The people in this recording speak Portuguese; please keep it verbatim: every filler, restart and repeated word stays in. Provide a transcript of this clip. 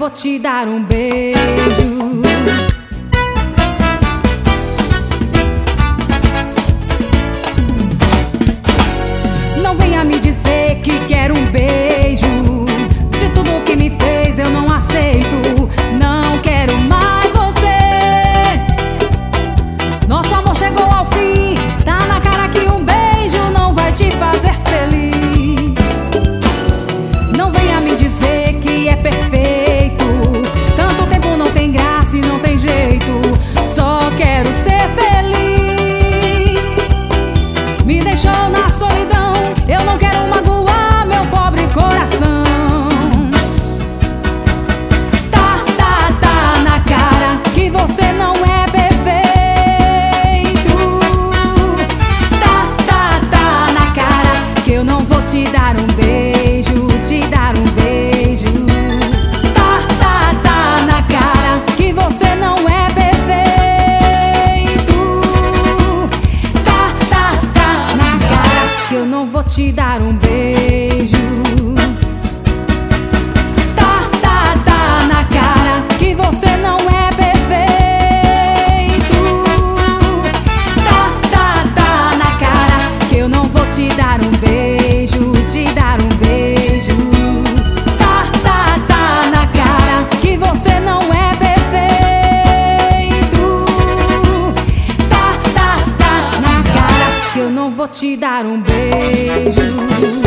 vou te dar um beijo. Não venha me dizer que quer um beijo. De tudo que me fez eu não aceito. Não quero mais você. Nosso amor chegou ao fim. Tá na cara que um beijo não vai te fazer feliz. Não venha me dizer que é perfeito. Tanto tempo não tem graça e não tem jeito. Só quero ser feliz. Me deixou na solidão. Eu não quero magoar meu pobre coração. Tá, tá, tá na cara que você não é perfeito. Tá, tá, tá na cara que eu não vou te dar um beijo, te dar um beijo. Tá, tá, tá na cara que você não é perfeito. Tá, tá, tá na cara que eu não vou te dar um beijo. Tá, tá, tá na cara que você não é perfeito. Tá, tá, tá na cara que eu não vou te dar um beijo, te dar um beijo. Tá, tá, tá na cara que você não é perfeito. Tá, tá, tá na cara que eu não vou te dar um beijo.